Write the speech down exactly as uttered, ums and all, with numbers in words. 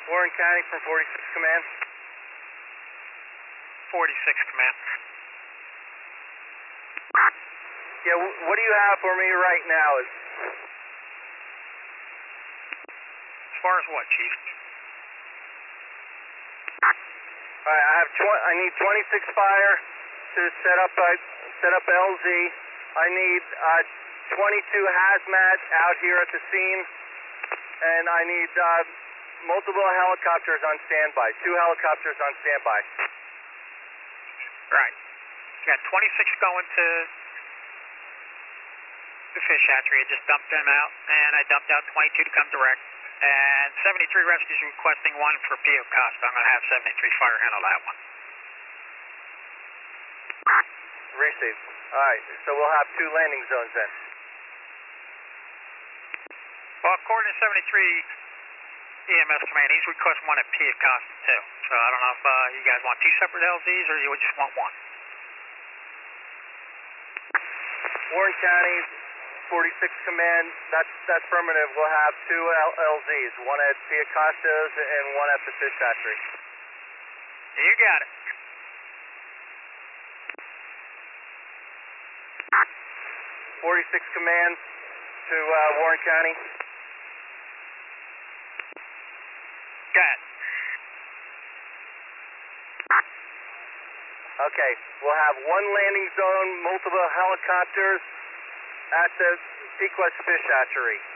Warren County from forty-six Command. forty-six Command. Yeah, what do you have for me right now? Is As far as what, Chief? All right, I have tw- I need twenty-six fire to set up a set up L Z. I need uh, twenty-two hazmat out here at the scene, and I need uh, multiple helicopters on standby. Two helicopters on standby. Right. You got twenty-six going to the fish hatchery. I just dumped them out, and I dumped out twenty-two to come direct. And seventy-three rescues requesting one for Pio Costa. I'm going to have seventy-three fire handle that one. Received. All right, so we'll have two landing zones then. Well, according to seventy-three E M S Command, he's requesting one at Pio Costa too. So I don't know if uh, you guys want two separate L Zs or you would just want one. Warren County, forty-six Command, that's, that's affirmative. We'll have two L Zs, one at Pio Costa's and one at the fish hatchery. You got it. forty-six Command to uh, Warren County. Got it. Okay, we'll have one landing zone, multiple helicopters at the Pequest Fish Hatchery.